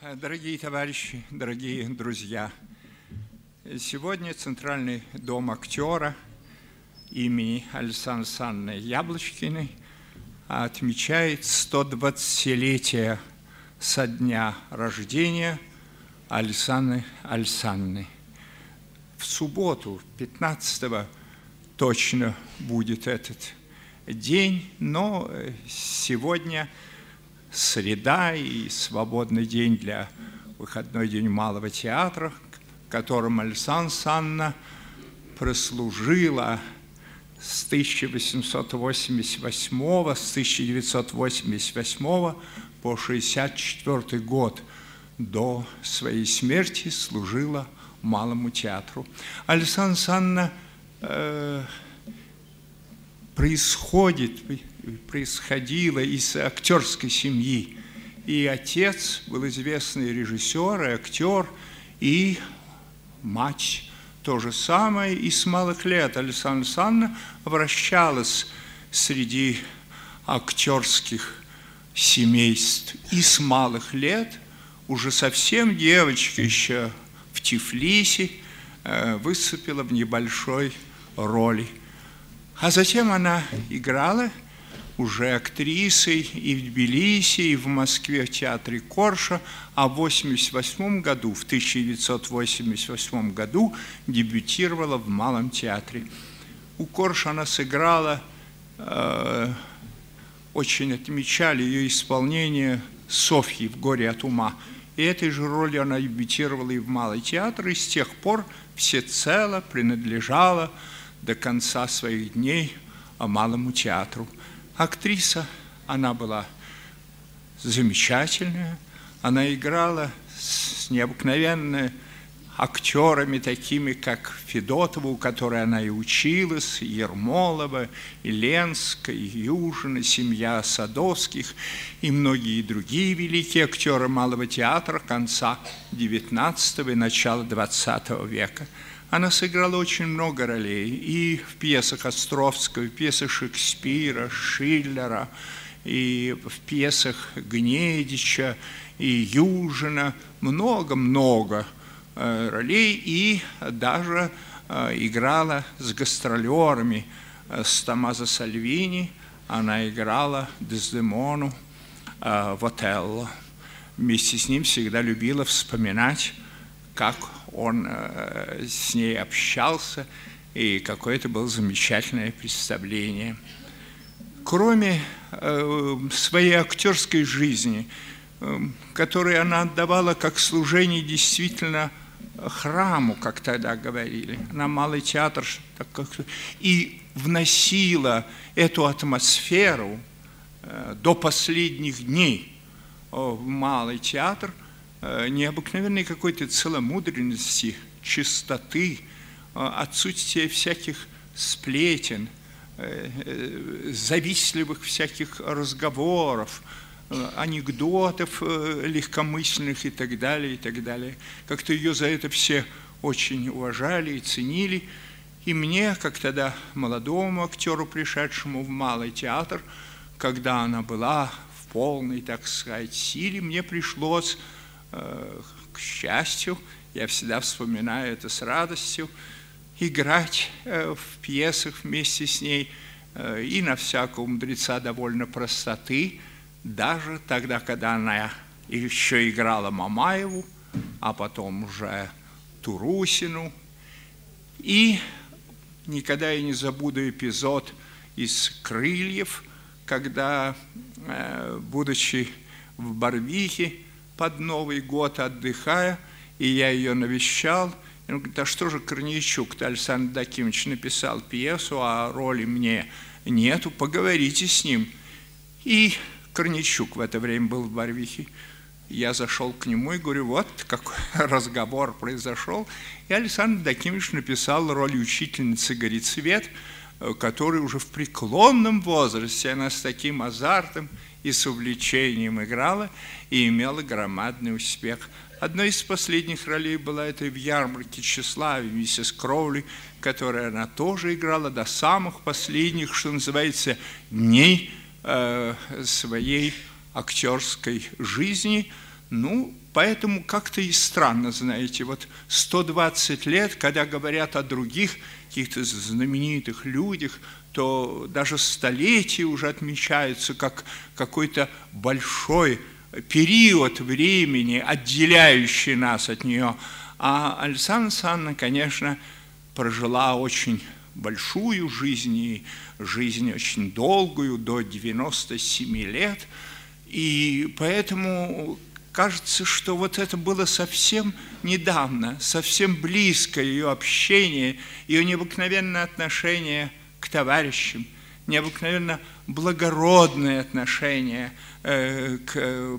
Дорогие товарищи, дорогие друзья, сегодня Центральный дом актера имени Александры Александровны Яблочкиной отмечает 120-летие со дня рождения Александры Александровны. В субботу, 15-го, точно будет этот день, но сегодня среда и свободный день для выходной день Малого театра, которым Александра Александровна прослужила с 1888 с 1988 по 1964 год. До своей смерти служила Малому театру. Александра Александровна происходила из актерской семьи. И отец был известный режиссер и актер, и мать то же самое. И с малых лет Александра Александровна вращалась среди актерских семейств. И с малых лет, уже совсем девочка, еще в Тифлисе, выступила в небольшой роли. А затем она играла уже актрисой и в Тбилиси, и в Москве в театре Корша, а в 1988 году дебютировала в Малом театре. У Корша она сыграла, очень отмечали ее исполнение Софьи в «Горе от ума». И этой же ролью она дебютировала и в Малый театр, и с тех пор всецело принадлежала до конца своих дней Малому театру. Актриса она была замечательная, она играла с необыкновенными актерами, такими как Федотова, у которой она и училась, и Ермолова, и Ленская, и Южина, семья Садовских, и многие другие великие актеры Малого театра конца XIX и начала XX века. Она сыграла очень много ролей и в пьесах Островского, и в пьесах Шекспира, Шиллера, и в пьесах Гнедича, и Южина. Много-много ролей, и даже играла с гастролерами, с Томмазо Сальвини. Она играла Дездемону в «Отелло». Вместе с ним всегда любила вспоминать, как он с ней общался, и какое это было замечательное представление. Кроме своей актерской жизни, которую она отдавала как служение действительно храму, как тогда говорили, на Малый театр, и вносила эту атмосферу до последних дней в Малый театр, необыкновенной какой-то целомудренности, чистоты, отсутствия всяких сплетен, завистливых всяких разговоров, анекдотов легкомысленных и так далее, и так далее. Как-то ее за это все очень уважали и ценили. И мне, как тогда молодому актеру, пришедшему в Малый театр, когда она была в полной, так сказать, силе, мне пришлось, к счастью, я всегда вспоминаю это с радостью, играть в пьесах вместе с ней и на всякого мудреца довольно простоты, даже тогда, когда она еще играла Мамаеву, а потом уже Турусину. И никогда я не забуду эпизод из «Крыльев», когда, будучи в Барвихе, под Новый год отдыхая, и я ее навещал. И он говорит: а что же Корнейчук-то, Александр Дакимович, написал пьесу, а роли мне нету, поговорите с ним. И Корнейчук в это время был в Барвихе. Я зашел к нему и говорю: вот какой разговор произошел. И Александр Дакимович написал роль учительницы Горецвет, которая уже в преклонном возрасте, она с таким азартом и с увлечением играла, и имела громадный успех. Одной из последних ролей была это в «Ярмарке тщеславия» миссис Кроули, которой она тоже играла до самых последних, что называется, дней своей актерской жизни. Ну, поэтому как-то и странно, знаете, вот 120 лет, когда говорят о других каких-то знаменитых людях, то даже столетия уже отмечаются как какой-то большой период времени, отделяющий нас от нее. А Александра Александровна, конечно, прожила очень большую жизнь, и жизнь очень долгую, до 97 лет. И поэтому кажется, что вот это было совсем недавно, совсем близко ее общение, ее необыкновенное отношение к товарищам, необыкновенно благородное отношение к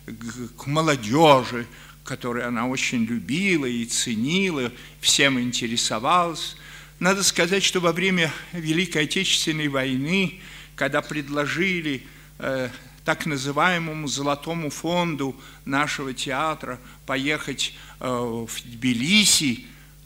молодежи, которую она очень любила и ценила, всем интересовалась. Надо сказать, что во время Великой Отечественной войны, когда предложили так называемому Золотому фонду нашего театра поехать в Тбилиси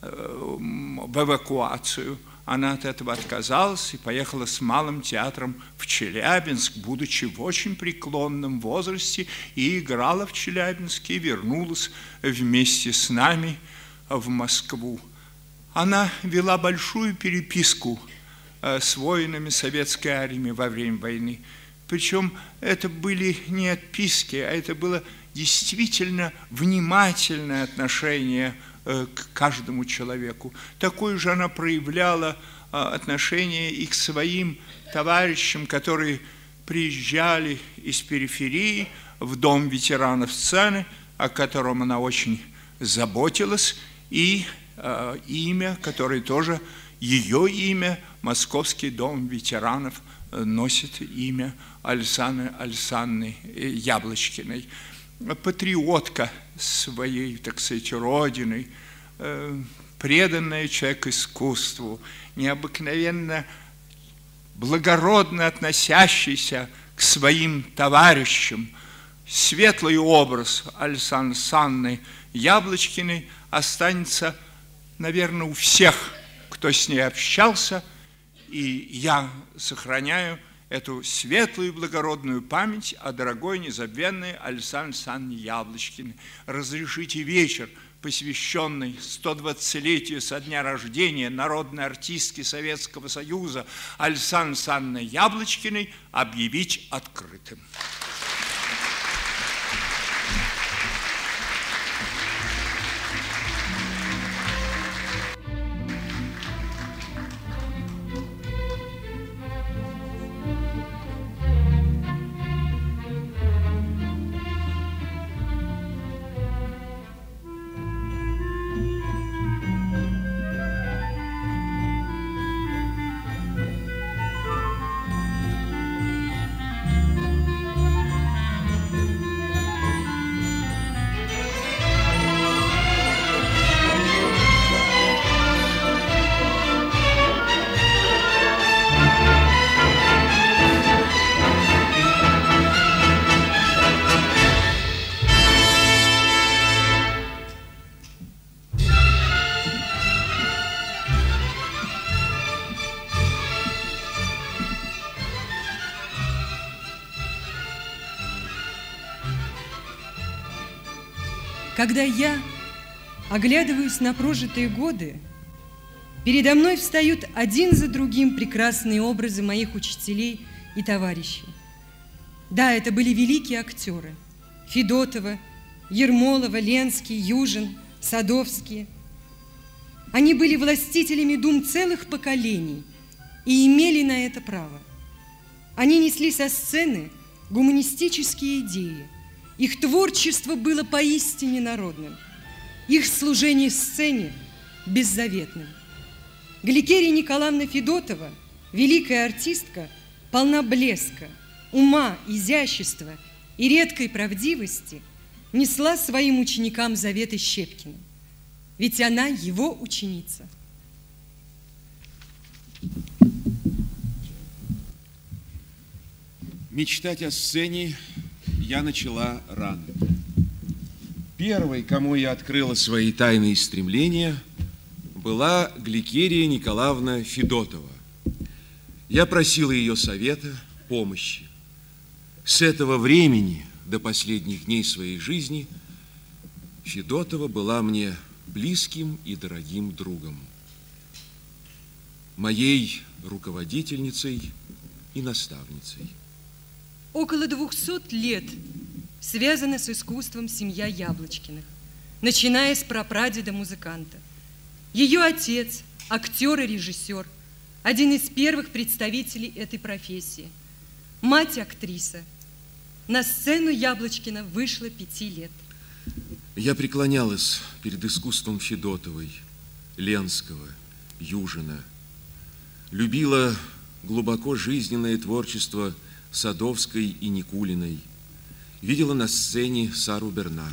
в эвакуацию, она от этого отказалась и поехала с Малым театром в Челябинск, будучи в очень преклонном возрасте, и играла в Челябинске, и вернулась вместе с нами в Москву. Она вела большую переписку с воинами советской армии во время войны. Причем это были не отписки, а это было действительно внимательное отношение к каждому человеку. Такое же она проявляла отношение и к своим товарищам, которые приезжали из периферии в Дом ветеранов сцены, о котором она очень заботилась, и имя, которое тоже ее имя, Московский дом ветеранов, носит имя Александры Александровны Яблочкиной. Патриотка своей, так сказать, родины, преданная человек искусству, необыкновенно благородно относящийся к своим товарищам. Светлый образ Александры Александровны Яблочкиной останется, наверное, у всех, кто с ней общался, и я сохраняю эту светлую и благородную память о дорогой, незабвенной Александре Александровне Яблочкиной. Разрешите вечер, посвященный 120-летию со дня рождения народной артистки Советского Союза Александры Александровны Яблочкиной, объявить открытым. Когда я оглядываюсь на прожитые годы, передо мной встают один за другим прекрасные образы моих учителей и товарищей. Да, это были великие актеры: Федотова, Ермолова, Ленский, Южин, Садовский. Они были властителями дум целых поколений и имели на это право. Они несли со сцены гуманистические идеи. Их творчество было поистине народным, их служение сцене беззаветным. Гликерия Николаевна Федотова, великая артистка, полна блеска, ума, изящества и редкой правдивости, несла своим ученикам заветы Щепкина. Ведь она его ученица. Мечтать о сцене я начала рано. Первой, кому я открыла свои тайные стремления, была Гликерия Николаевна Федотова. Я просила ее совета, помощи. С этого времени до последних дней своей жизни, Федотова была мне близким и дорогим другом, моей руководительницей и наставницей. Около 200 лет связана с искусством семья Яблочкиных, начиная с прапрадеда-музыканта. Ее отец, актер и режиссер, один из первых представителей этой профессии. Мать актриса. На сцену Яблочкина вышла 5 лет. Я преклонялась перед искусством Федотовой, Ленского, Южина. Любила глубоко жизненное творчество Садовской и Никулиной. Видела на сцене Сару Бернар.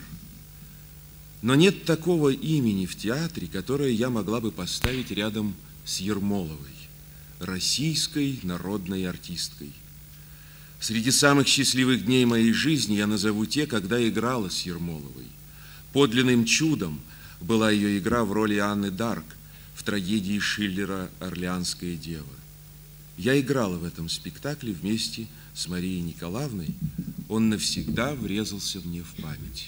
Но нет такого имени в театре, которое я могла бы поставить рядом с Ермоловой, российской народной артисткой. Среди самых счастливых дней моей жизни я назову те, когда играла с Ермоловой. Подлинным чудом была ее игра в роли Анны Дарк в трагедии Шиллера «Орлеанская дева». Я играла в этом спектакле вместе с Марией Николаевной. Он навсегда врезался мне в память.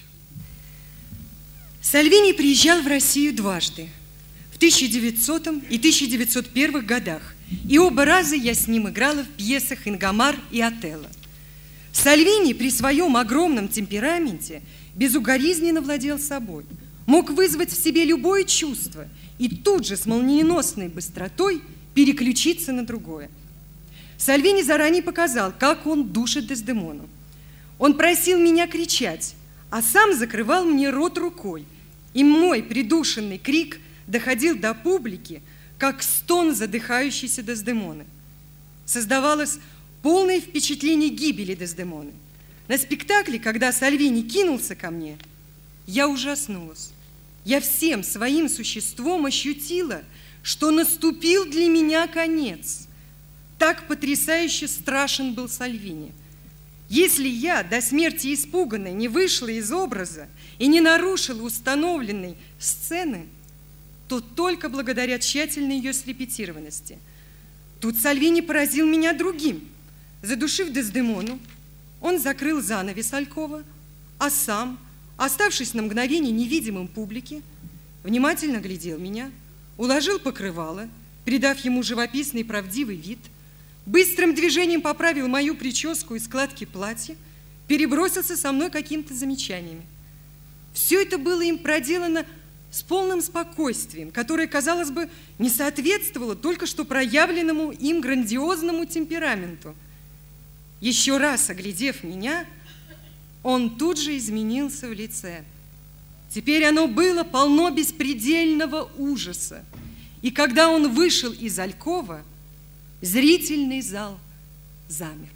Сальвини приезжал в Россию дважды, в 1900 и 1901 годах, и оба раза я с ним играла в пьесах «Ингомар» и «Отелло». Сальвини при своем огромном темпераменте безукоризненно владел собой, мог вызвать в себе любое чувство и тут же с молниеносной быстротой переключиться на другое. Сальвини заранее показал, как он душит Дездемону. Он просил меня кричать, а сам закрывал мне рот рукой, и мой придушенный крик доходил до публики, как стон задыхающейся Дездемоны. Создавалось полное впечатление гибели Дездемоны. На спектакле, когда Сальвини кинулся ко мне, я ужаснулась. Я всем своим существом ощутила, что наступил для меня конец. Так потрясающе страшен был Сальвини. Если я, до смерти испуганной, не вышла из образа и не нарушила установленной сцены, то только благодаря тщательной ее срепетированности. Тут Сальвини поразил меня другим. Задушив Дездемону, он закрыл занавес алькова, а сам, оставшись на мгновение невидимым публике, внимательно глядел меня, уложил покрывало, придав ему живописный правдивый вид, быстрым движением поправил мою прическу и складки платья, перебросился со мной какими-то замечаниями. Все это было им проделано с полным спокойствием, которое, казалось бы, не соответствовало только что проявленному им грандиозному темпераменту. Еще раз оглядев меня, он тут же изменился в лице. Теперь оно было полно беспредельного ужаса. И когда он вышел из алькова, зрительный зал замер.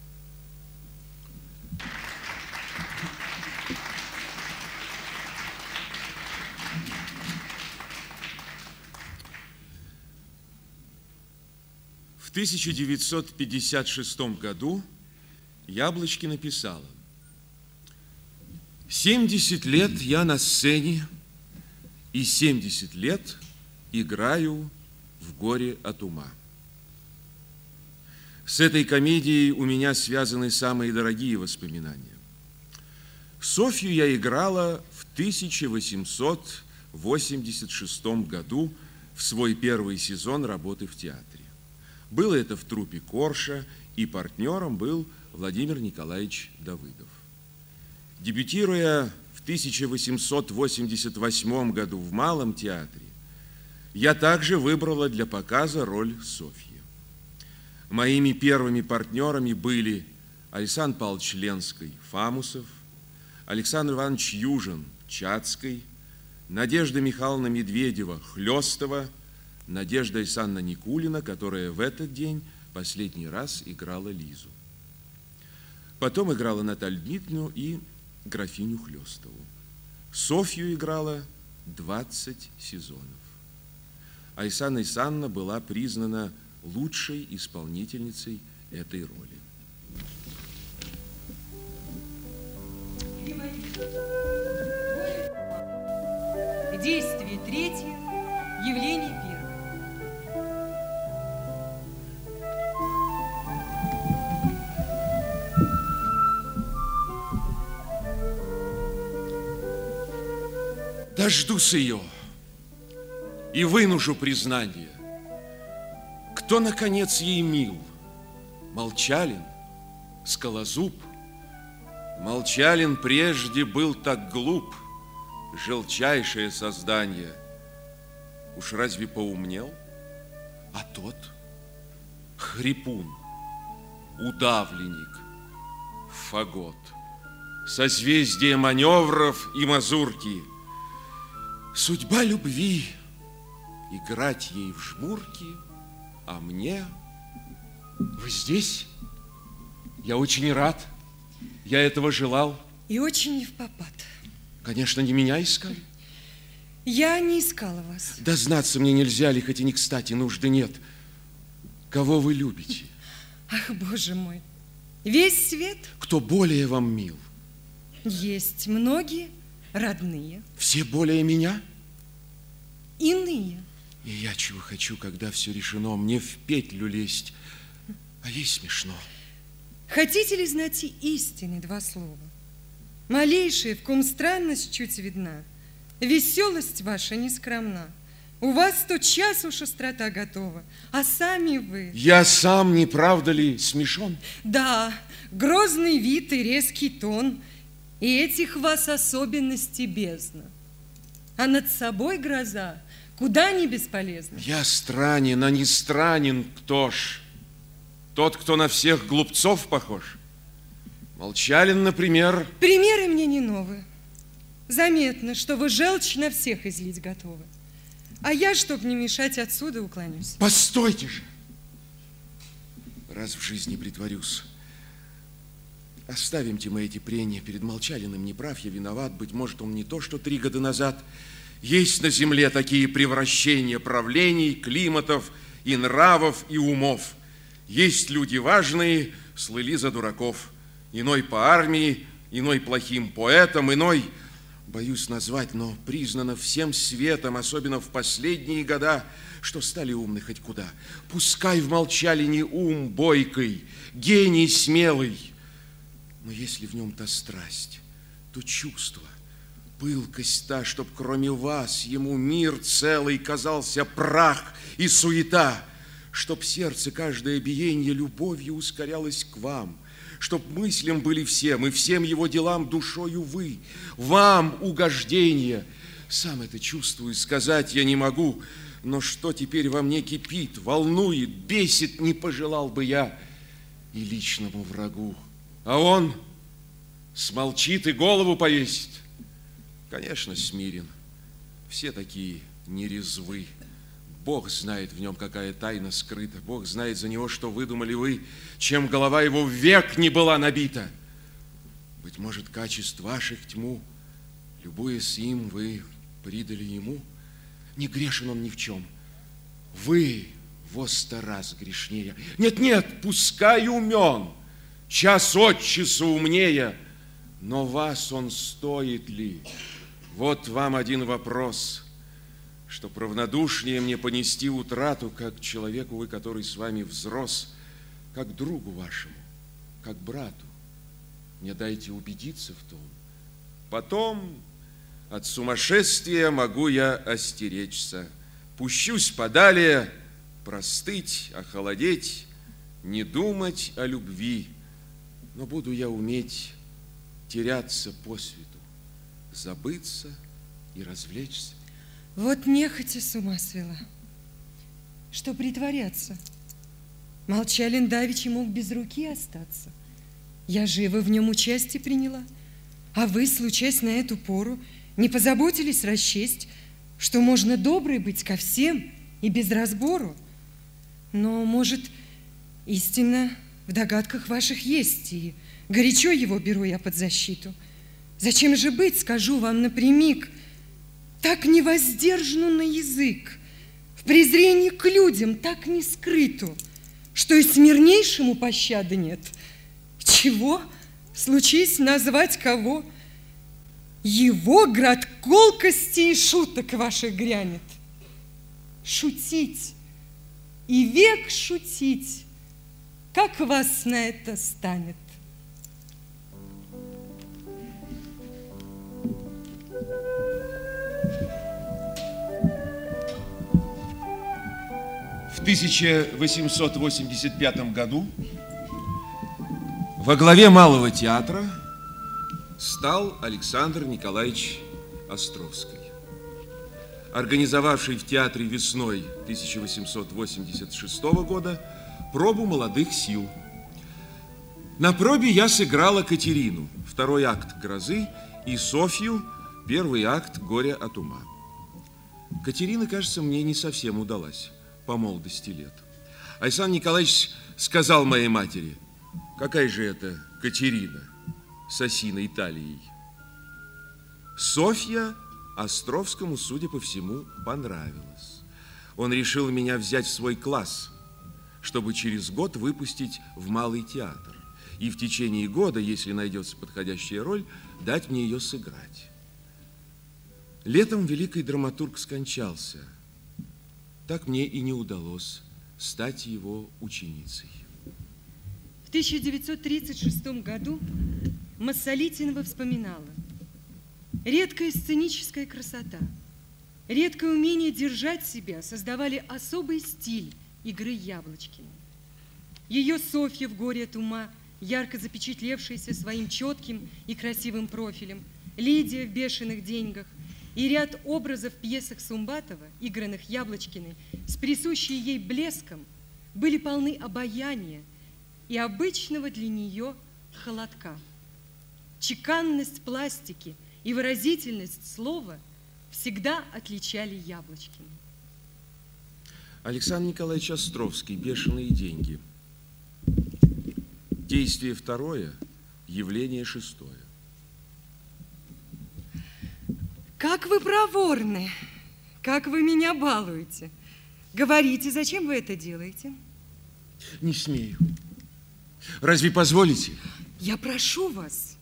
В 1956 году Яблочкина написала: 70 лет я на сцене и 70 лет играю в горе от ума. С этой комедией у меня связаны самые дорогие воспоминания. Софью я играла в 1886 году в свой первый сезон работы в театре. Было это в труппе Корша, и партнером был Владимир Николаевич Давыдов. Дебютируя в 1888 году в Малом театре, я также выбрала для показа роль Софьи. Моими первыми партнерами были Александр Павлович Ленский, Фамусов, Александр Иванович Южин, Чацкий, Надежда Михайловна Медведева, Хлёстова, Надежда Александровна Никулина, которая в этот день последний раз играла Лизу. Потом играла Наталью Дмитриевну и графиню Хлёстову. Софью играла 20 сезонов. Александра Александровна была признана лучшей исполнительницей этой роли. Действие третье, явление первое. дождусь ее и вынужу признание. Кто, наконец, ей мил? Молчалин, Скалозуб? Молчалин прежде был так глуп, желчайшее создание. Уж разве поумнел? А тот хрипун, удавленник, фагот, созвездие маневров и мазурки. Судьба любви — играть ей в жмурки, а мне... Вы здесь? Я очень рад. Я этого желал. И очень невпопад. Конечно, не меня искали. Я не искала вас. Дознаться мне нельзя ли, хоть и не кстати, нужды нет. Кого вы любите? Ах, Боже мой, весь свет. Кто более вам мил? Есть многие родные. Все более меня? Иные. И я чего хочу, когда все решено, мне в петлю лезть, а ей смешно. Хотите ли знать и истины два слова? Малейшая, в ком странность чуть видна, веселость ваша не скромна. У вас тот час уж острота готова, а сами вы... Я сам, не правда ли, смешон? Да, грозный вид и резкий тон, и этих вас особенностей бездна. А над собой гроза куда не бесполезна. Я странен, а не странен кто ж? Тот, кто на всех глупцов похож? Молчалин, например. Примеры мне не новые. Заметно, что вы желчь на всех излить готовы. А я, чтоб не мешать, отсюда уклонюсь. Постойте же! Раз в жизни притворюсь. Оставимте мы эти прения перед Молчалиным. Не прав, я виноват. Быть может, он не то, что 3 года назад. Есть на земле такие превращения правлений, климатов и нравов, и умов. Есть люди важные, слыли за дураков. Иной по армии, иной плохим поэтом, иной, боюсь назвать, но признано всем светом, особенно в последние года, что стали умны хоть куда. Пускай в Молчалине ум бойкий, гений смелый, но если в нем та страсть, то чувство, пылкость та, чтоб кроме вас ему мир целый казался прах и суета, чтоб сердце каждое биение любовью ускорялось к вам, чтоб мыслям были всем, и всем его делам душою вы, вам угождение. Сам это чувствую, сказать я не могу, но что теперь во мне кипит, волнует, бесит, не пожелал бы я и личному врагу. А он смолчит и голову повесит. Конечно, смирен, все такие нерезвы. Бог знает в нем, какая тайна скрыта. Бог знает за него, что выдумали вы, чем голова его век не была набита. Быть может, качеств ваших тьму, любуясь им, вы придали ему. Не грешен он ни в чем. Вы во 100 раз грешнее. Нет, пускай умен, час от часу умнее, но вас он стоит ли? Вот вам один вопрос. Чтоб равнодушнее мне понести утрату, как человеку вы, который с вами взрос, как другу вашему, как брату. Мне дайте убедиться в том. Потом от сумасшествия могу я остеречься. Пущусь подалее, простыть, охолодеть, не думать о любви. Но буду я уметь теряться по свету, забыться и развлечься. Вот нехотя с ума свела. Что притворяться? Молчалин давеча мог без руки остаться. Я живо в нем участие приняла. А вы, случаясь на эту пору, не позаботились расчесть, что можно доброй быть ко всем и без разбору. Но, может, истина в догадках ваших есть, и горячо его беру я под защиту. Зачем же быть, скажу вам напрямик, так невоздержну на язык, в презрении к людям так не скрыту, что и смирнейшему пощады нет. Чего? Случись назвать кого? Его град колкости и шуток ваших грянет. Шутить и век шутить, как вас на это станет? 1885 году во главе Малого театра стал Александр Николаевич Островский, организовавший в театре весной 1886 года пробу молодых сил. На пробе я сыграла Катерину, второй акт «Грозы», и Софью, первый акт «Горе от ума». Катерина, кажется, мне не совсем удалась по молодости лет. Александр Николаевич сказал моей матери: какая же это Катерина с осиной талией? Софья Островскому, судя по всему, понравилась. Он решил меня взять в свой класс, чтобы через год выпустить в Малый театр. И в течение года, если найдется подходящая роль, дать мне ее сыграть. Летом великий драматург скончался. Так мне и не удалось стать его ученицей. В 1936 году Массолитинова вспоминала: редкая сценическая красота, редкое умение держать себя создавали особый стиль игры Яблочкиной. Ее Софья в «Горе от ума», ярко запечатлевшаяся своим четким и красивым профилем, Лидия в «Бешеных деньгах» и ряд образов в пьесах Сумбатова, игранных Яблочкиной, с присущей ей блеском, были полны обаяния и обычного для нее холодка. Чеканность пластики и выразительность слова всегда отличали Яблочкину. Александр Николаевич Островский, «Бешеные деньги». Действие второе, явление шестое. Как вы проворны, как вы меня балуете. Говорите, зачем вы это делаете? Не смею. Разве позволите? Я прошу вас.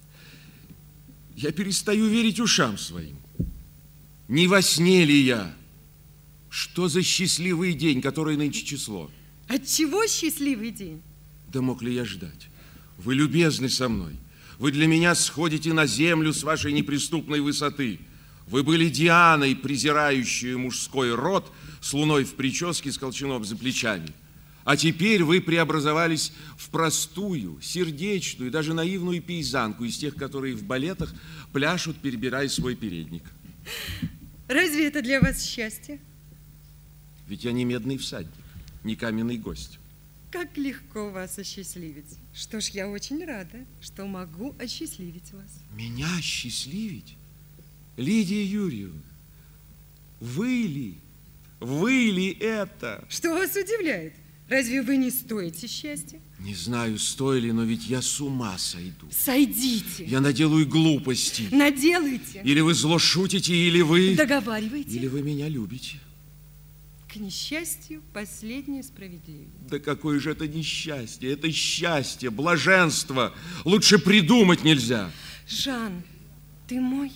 Я перестаю верить ушам своим. Не во сне ли я? Что за счастливый день, который нынче число? Отчего счастливый день? Да мог ли я ждать? Вы любезны со мной. Вы для меня сходите на землю с вашей неприступной высоты. Вы были Дианой, презирающей мужской род, с луной в прическе, с колчаном за плечами. А теперь вы преобразовались в простую, сердечную, даже наивную пейзанку из тех, которые в балетах пляшут, перебирая свой передник. Разве это для вас счастье? Ведь я не медный всадник, не каменный гость. Как легко вас осчастливить. Что ж, я очень рада, что могу осчастливить вас. Меня осчастливить? Лидия Юрьевна, вы ли это? Что вас удивляет? Разве вы не стоите счастья? Не знаю, стоили, но ведь я с ума сойду. Сойдите. Я наделаю глупостей. Наделайте. Или вы зло шутите, или вы... Договаривайте. Или вы меня любите. К несчастью, последнее справедливее. Да какое же это несчастье? Это счастье, блаженство. Лучше придумать нельзя. Жан, ты мой?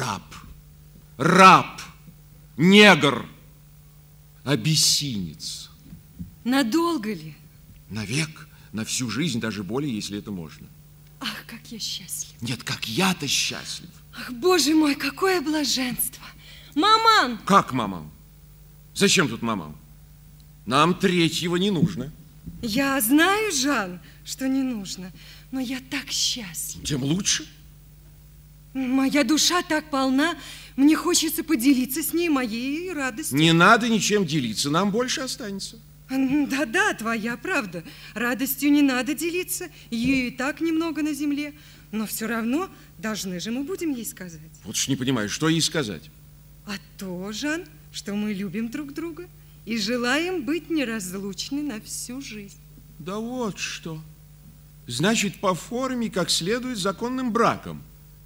Раб, негр, абиссинец. Надолго ли? Навек, на всю жизнь, даже более, если это можно. Ах, как я счастлив. Нет, как я-то счастлив. Ах, Боже мой, какое блаженство. Маман! Как маман? Зачем тут маман? Нам третьего не нужно. Я знаю, Жан, что не нужно, но я так счастлив. Тем лучше. Моя душа так полна, мне хочется поделиться с ней моей радостью. Не надо ничем делиться, нам больше останется. Да-да, твоя правда. Радостью не надо делиться, ее и так немного на земле. Но все равно должны же мы будем ей сказать. Вот уж не понимаю, что ей сказать. А то, Жан, что мы любим друг друга и желаем быть неразлучны на всю жизнь. Да вот что. Значит, по форме, как следует, законным браком.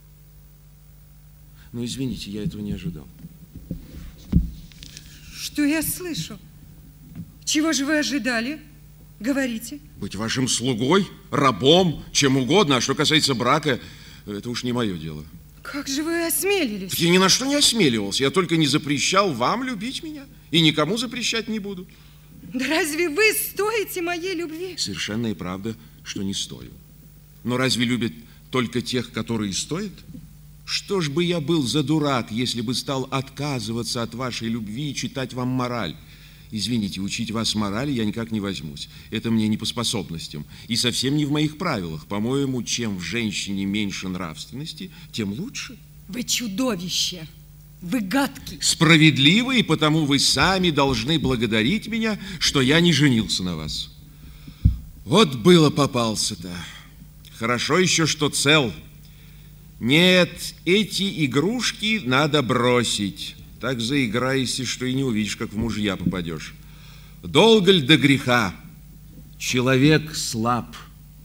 Ну, извините, я этого не ожидал. Что я слышу? Чего же вы ожидали? Говорите. Быть вашим слугой, рабом, чем угодно. А что касается брака, это уж не мое дело. Как же вы осмелились? Так я ни на что не осмеливался. Я только не запрещал вам любить меня. И никому запрещать не буду. Да разве вы стоите моей любви? Совершенная правда, что не стою. Но разве любят только тех, которые стоят? Что ж бы я был за дурак, если бы стал отказываться от вашей любви и читать вам мораль? Извините, учить вас морали я никак не возьмусь. Это мне не по способностям. И совсем не в моих правилах. По-моему, чем в женщине меньше нравственности, тем лучше. Вы чудовище. Вы гадкий. Справедливо, и потому вы сами должны благодарить меня, что я не женился на вас. Вот было попался-то. Хорошо еще, что цел. Нет, эти игрушки надо бросить. Так заиграешься, что и не увидишь, как в мужья попадешь. Долго ль до греха? Человек слаб.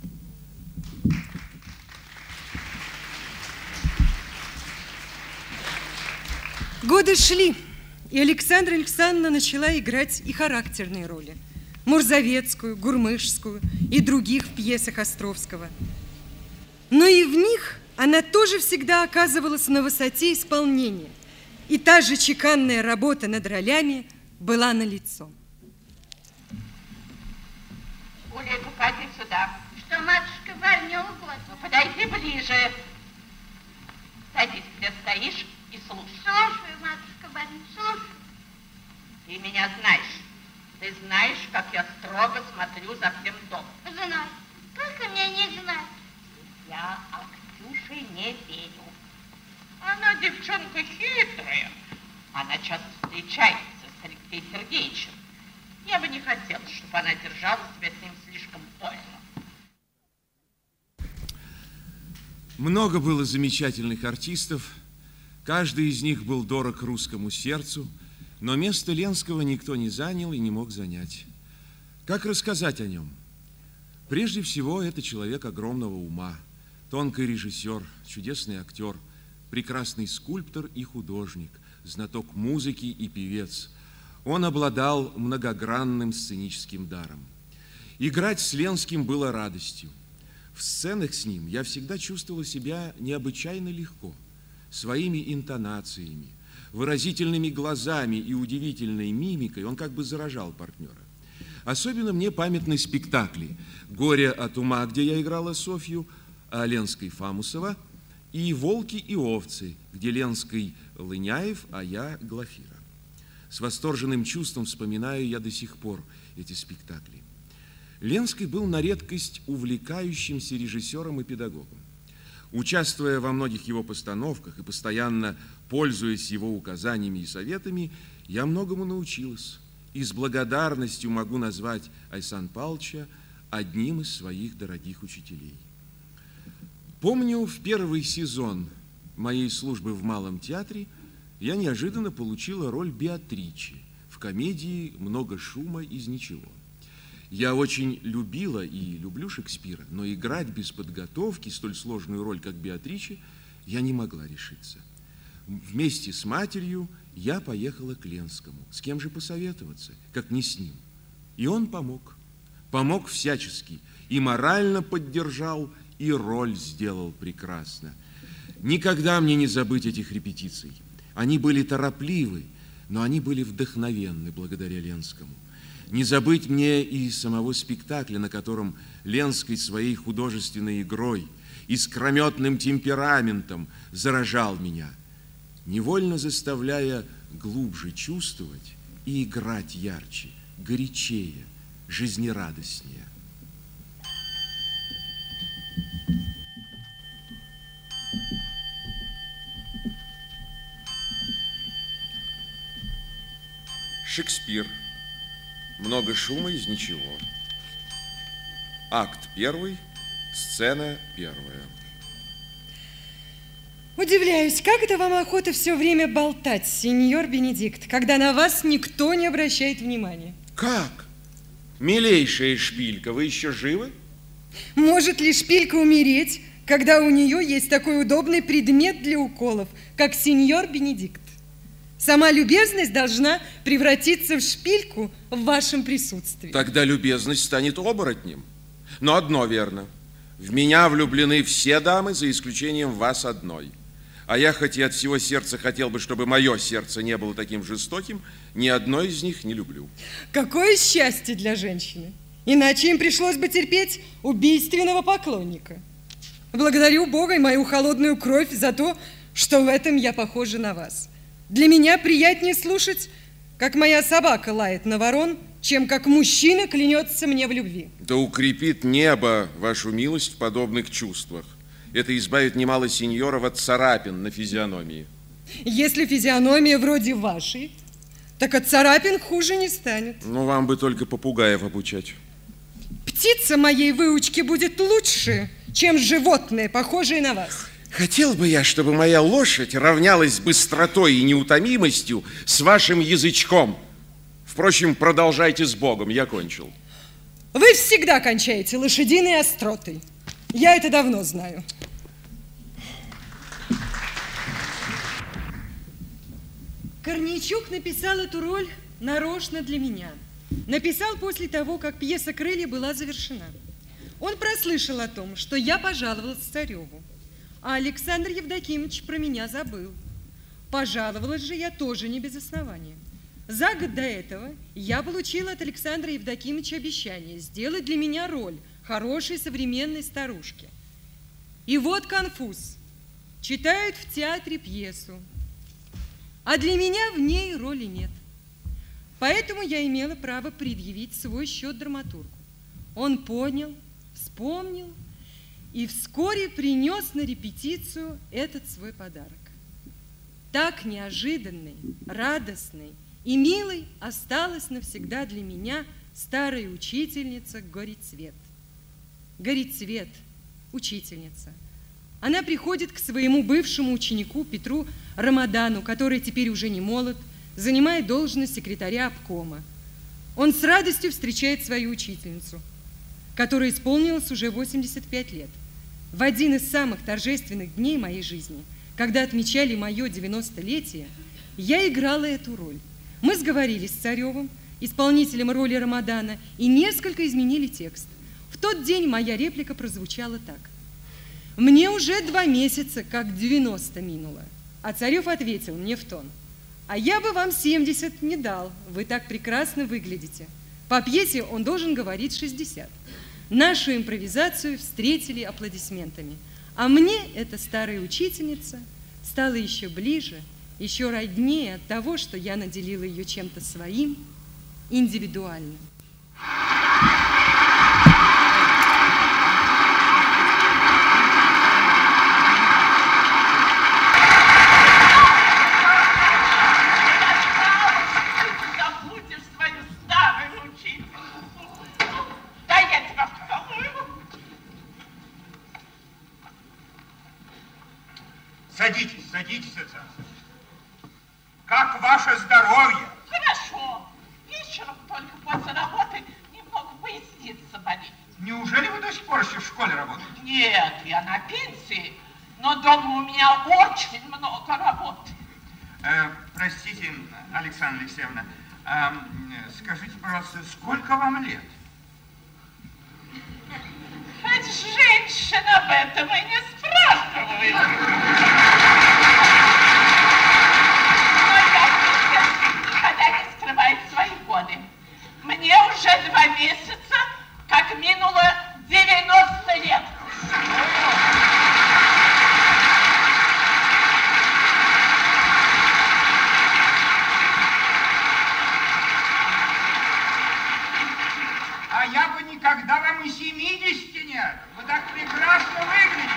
Годы шли, и Александра Александровна начала играть и характерные роли. Мурзовецкую, Гурмышскую и других в пьесах Островского. Но и в них она тоже всегда оказывалась на высоте исполнения. И та же чеканная работа над ролями была налицо. Оля, поди сюда. Что, матушка, вам не угодно? Ну, подойди ближе. Садись, где стоишь, и слушай. Слушаю, матушка, барин, слушаю. Ты меня знаешь. Ты знаешь, как я строго смотрю за всем домом. Знаю. Только мне не знать. Я Актюше не верю. Она девчонка хитрая. Она часто встречается с Алексеем Сергеевичем. Я бы не хотела, чтобы она держала себя с ним слишком больно. Много было замечательных артистов. Каждый из них был дорог русскому сердцу, но место Ленского никто не занял и не мог занять. Как рассказать о нем? Прежде всего, это человек огромного ума, тонкий режиссер, чудесный актер, прекрасный скульптор и художник, знаток музыки и певец. Он обладал многогранным сценическим даром. Играть с Ленским было радостью. В сценах с ним я всегда чувствовала себя необычайно легко. Своими интонациями, выразительными глазами и удивительной мимикой он как бы заражал партнера. Особенно мне памятны спектакли «Горе от ума», где я играла Софью, а Ленской Фамусова, и «Волки и овцы», где Ленской Лыняев, а я Глафира. С восторженным чувством вспоминаю я до сих пор эти спектакли. Ленский был на редкость увлекающимся режиссером и педагогом. Участвуя во многих его постановках и постоянно пользуясь его указаниями и советами, я многому научилась. И с благодарностью могу назвать Айсан Павловича одним из своих дорогих учителей. Помню, в первый сезон моей службы в Малом театре я неожиданно получила роль Беатричи в комедии «Много шума из ничего». Я очень любила и люблю Шекспира, но играть без подготовки столь сложную роль, как Беатричи, я не могла решиться. Вместе с матерью я поехала к Ленскому. С кем же посоветоваться, как не с ним? И он помог. Помог всячески. И морально поддержал, и роль сделал прекрасно. Никогда мне не забыть этих репетиций. Они были торопливы, но они были вдохновенны благодаря Ленскому. Не забыть мне и самого спектакля, на котором Ленский своей художественной игрой, искрометным темпераментом заражал меня, невольно заставляя глубже чувствовать и играть ярче, горячее, жизнерадостнее. Шекспир. Много шума из ничего. Акт 1, сцена 1. Удивляюсь, как это вам охота все время болтать, сеньор Бенедикт, когда на вас никто не обращает внимания? Как? Милейшая шпилька, вы еще живы? Может ли шпилька умереть, когда у нее есть такой удобный предмет для уколов, как сеньор Бенедикт? Сама любезность должна превратиться в шпильку в вашем присутствии. Тогда любезность станет оборотнем. Но одно верно. В меня влюблены все дамы, за исключением вас одной. А я, хоть и от всего сердца хотел бы, чтобы мое сердце не было таким жестоким, ни одной из них не люблю. Какое счастье для женщины! Иначе им пришлось бы терпеть убийственного поклонника. Благодарю Бога и мою холодную кровь за то, что в этом я похожа на вас. Для меня приятнее слушать как моя собака лает на ворон, чем как мужчина клянется мне в любви. Да укрепит небо вашу милость в подобных чувствах. Это избавит немало сеньоров от царапин на физиономии. Если физиономия вроде вашей, так от царапин хуже не станет. Ну, вам бы только попугаев обучать. Птица моей выучки будет лучше, чем животное, похожее на вас. Хотел бы я, чтобы моя лошадь равнялась быстротой и неутомимостью с вашим язычком. Впрочем, продолжайте с Богом, я кончил. Вы всегда кончаете лошадиной остротой. Я это давно знаю. Корнейчук написал эту роль нарочно для меня. Написал после того, как пьеса «Крылья» была завершена. Он прослышал о том, что я пожаловалась цареву, а Александр Евдокимович про меня забыл. Пожаловалась же я тоже не без основания. За год до этого я получила от Александра Евдокимовича обещание сделать для меня роль хорошей современной старушки. И вот конфуз. Читают в театре пьесу, а для меня в ней роли нет. Поэтому я имела право предъявить свой счет драматургу. Он понял, вспомнил и вскоре принес на репетицию этот свой подарок. Так неожиданный, радостный и милой осталась навсегда для меня старая учительница Горицвет. Горицвет, учительница. Она приходит к своему бывшему ученику Петру Рамадану, который теперь уже не молод, занимает должность секретаря обкома. Он с радостью встречает свою учительницу, которой исполнилось уже 85 лет. В один из самых торжественных дней моей жизни, когда отмечали мое 90-летие, я играла эту роль. Мы сговорились с Царевым, исполнителем роли Рамадана, и несколько изменили текст. В тот день моя реплика прозвучала так. «Мне уже 2 месяца, как 90 минуло». А Царев ответил мне в тон. «А я бы вам 70 не дал, вы так прекрасно выглядите». По пьесе он должен говорить 60. Нашу импровизацию встретили аплодисментами. А мне эта старая учительница стала еще ближе, еще роднее от того, что я наделила ее чем-то своим, индивидуальным. Садитесь, садитесь, отец. Как ваше здоровье? Хорошо. Вечером только после работы немного поясница болит. Неужели вы до сих пор еще в школе работаете? Нет, я на пенсии, но дома у меня очень много работы. Простите, Александра Алексеевна, скажите, пожалуйста, сколько вам лет? Хоть женщин об этом и не спрашивают. Никогда не скрывает свои годы. Мне уже 2 месяца, как минуло 90 лет. А я бы никогда вам и 70 не дал. Вы так прекрасно выглядите.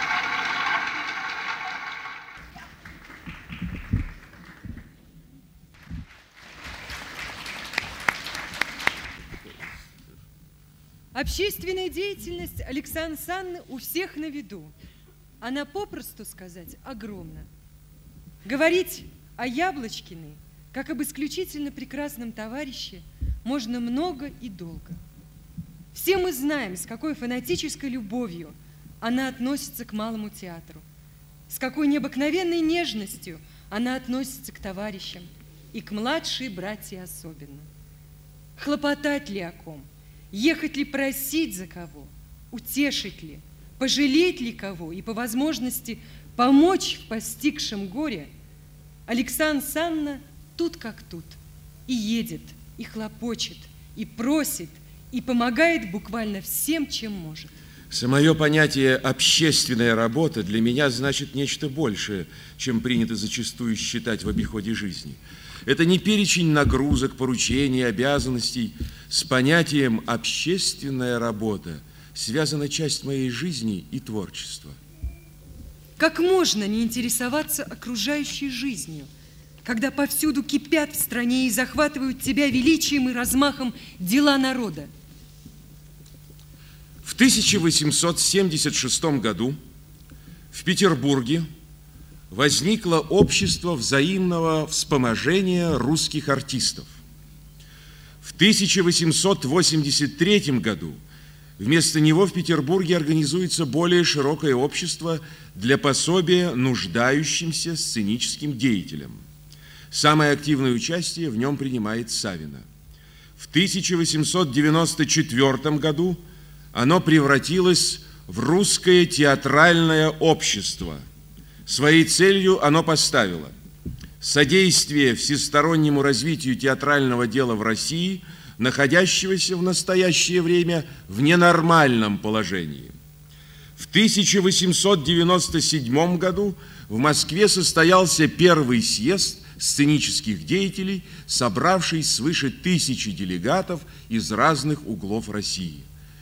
Общественная деятельность Александры Санны у всех на виду. Она, попросту сказать, огромна. Говорить о Яблочкиной, как об исключительно прекрасном товарище, можно много и долго. Все мы знаем, с какой фанатической любовью она относится к малому театру, с какой необыкновенной нежностью она относится к товарищам и к младшей братье особенно. Хлопотать ли о ком? Ехать ли просить за кого? Утешить ли? Пожалеть ли кого? И по возможности помочь в постигшем горе? Александра Санна тут как тут. И едет, и хлопочет, и просит, и помогает буквально всем, чем может. Самое понятие «общественная работа» для меня значит нечто большее, чем принято зачастую считать в обиходе жизни. Это не перечень нагрузок, поручений, обязанностей. С понятием «общественная работа» связана часть моей жизни и творчества. Как можно не интересоваться окружающей жизнью, когда повсюду кипят в стране и захватывают тебя величием и размахом дела народа? В 1876 году в Петербурге возникло общество взаимного вспоможения русских артистов. В 1883 году вместо него в Петербурге организуется более широкое общество для пособия нуждающимся сценическим деятелям. Самое активное участие в нем принимает Савина. В 1894 году оно превратилось в русское театральное общество. Своей целью оно поставило содействие всестороннему развитию театрального дела в России, находящегося в настоящее время в ненормальном положении. В 1897 году в Москве состоялся первый съезд сценических деятелей, собравший свыше 1000 делегатов из разных углов России.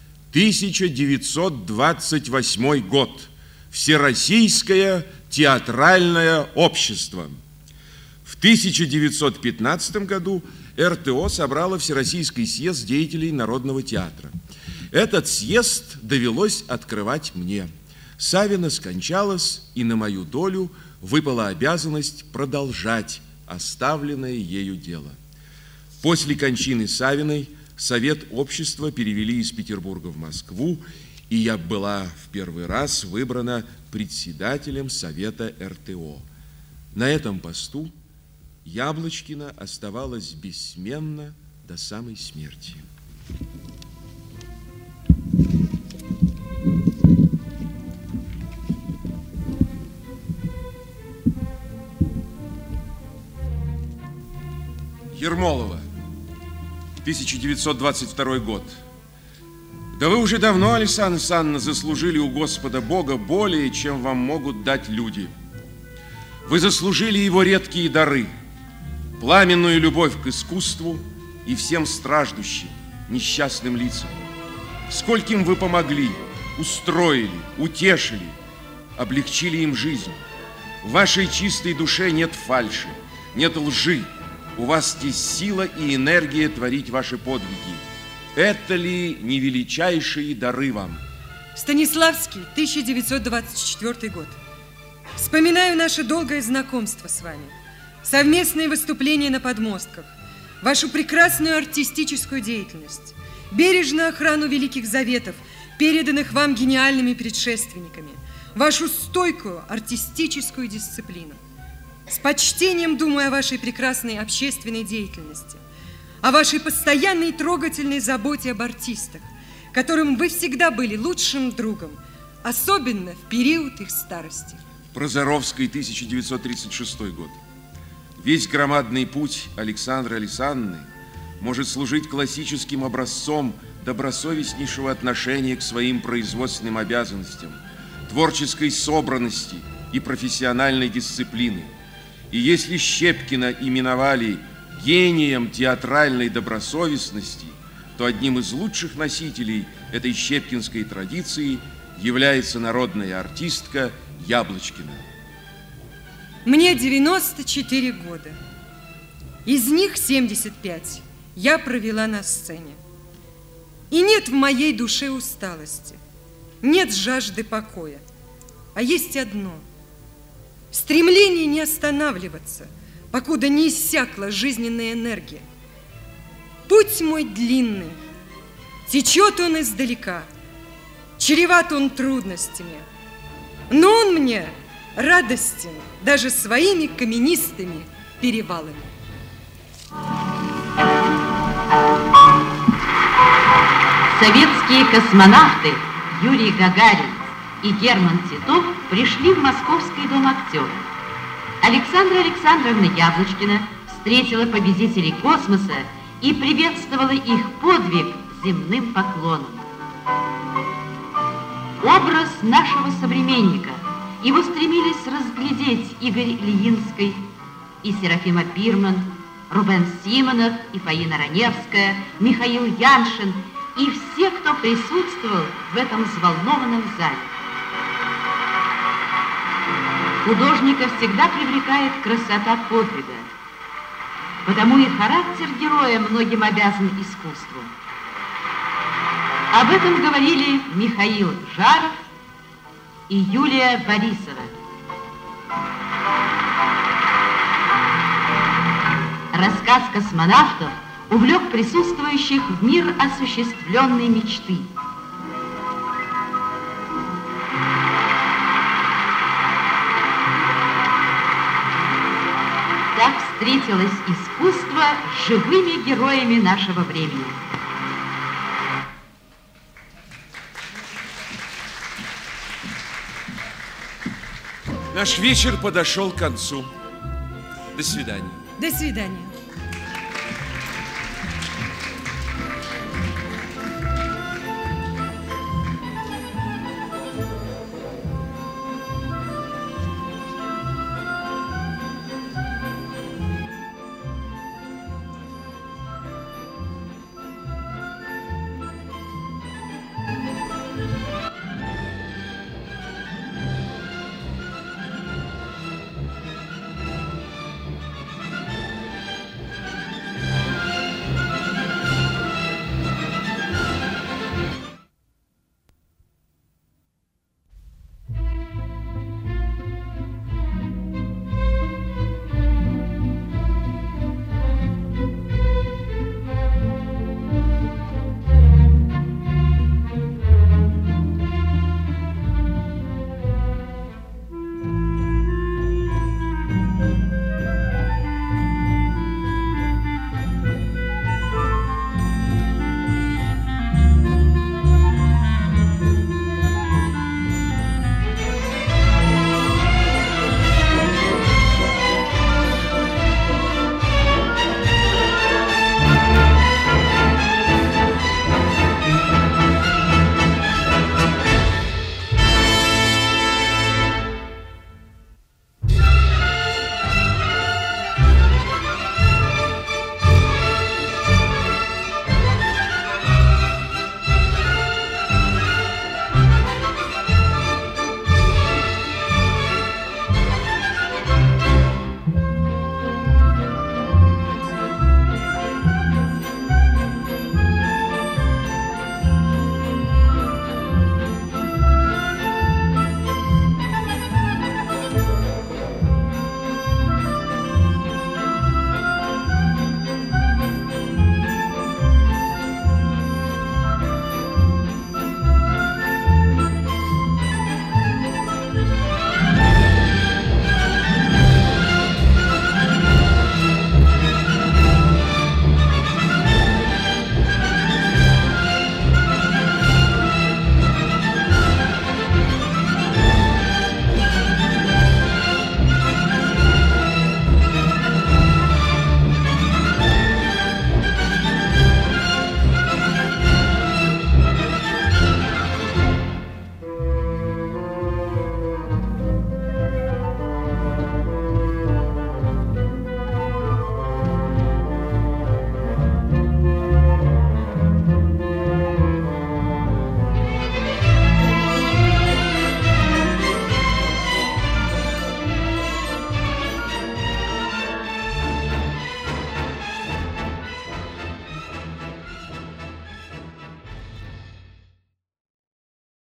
1928 год. Всероссийское театральное общество. В 1915 году РТО собрало Всероссийский съезд деятелей Народного театра. Этот съезд довелось открывать мне. Савина скончалась, и на мою долю выпала обязанность продолжать оставленное ею дело. После кончины Савиной Совет общества перевели из Петербурга в Москву, и я была в первый раз выбрана председателем Совета РТО. На этом посту Яблочкина оставалась бессменно до самой смерти. Ермолова, 1922 год. Да вы уже давно, Александра Александровна, заслужили у Господа Бога более, чем вам могут дать люди. Вы заслужили Его редкие дары, пламенную любовь к искусству и всем страждущим, несчастным лицам. Скольким вы помогли, устроили, утешили, облегчили им жизнь. В вашей чистой душе нет фальши, нет лжи. У вас есть сила и энергия творить ваши подвиги. Это ли не величайшие дары вам? Станиславский, 1924 год. Вспоминаю наше долгое знакомство с вами, совместные выступления на подмостках, вашу прекрасную артистическую деятельность, бережную охрану великих заветов, переданных вам гениальными предшественниками, вашу стойкую артистическую дисциплину. С почтением думаю о вашей прекрасной общественной деятельности, о вашей постоянной трогательной заботе об артистах, которым вы всегда были лучшим другом, особенно в период их старости. Прозоровский, 1936 год. Весь громадный путь Александры Александровны может служить классическим образцом добросовестнейшего отношения к своим производственным обязанностям, творческой собранности и профессиональной дисциплины. И если Щепкина именовали гением театральной добросовестности, то одним из лучших носителей этой щепкинской традиции является народная артистка Яблочкина. Мне 94 года. Из них 75 я провела на сцене. И нет в моей душе усталости, нет жажды покоя, а есть одно – стремление не останавливаться, покуда не иссякла жизненная энергия. Путь мой длинный, течет он издалека, чреват он трудностями, но он мне радостен даже своими каменистыми перевалами. Советские космонавты Юрий Гагарин и Герман Титов пришли в Московский дом актеров. Александра Александровна Яблочкина встретила победителей космоса и приветствовала их подвиг земным поклоном. Образ нашего современника. Его стремились разглядеть Игорь Ильинский и Серафима Бирман, Рубен Симонов и Фаина Раневская, Михаил Яншин и все, кто присутствовал в этом взволнованном зале. Художника всегда привлекает красота подвига, потому и характер героя многим обязан искусству. Об этом говорили Михаил Жаров и Юлия Борисова. Рассказ космонавтов увлек присутствующих в мир осуществленной мечты. Так встретилось искусство с живыми героями нашего времени. Наш вечер подошел к концу. До свидания. До свидания.